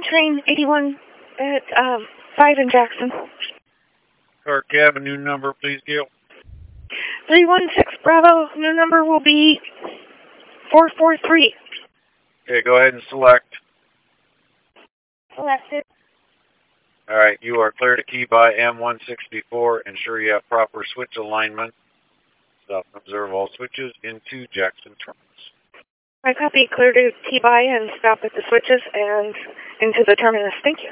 train 81 at 5 in Jackson. Clark Avenue number, please, Gail. 316 Bravo. New number will be 443. Okay, go ahead and select. Selected. All right, you are clear to key by M164. Ensure you have proper switch alignment. Stop and observe all switches into Jackson terminals. I copy. Clear to T-by and stop at the switches and into the terminus. Thank you.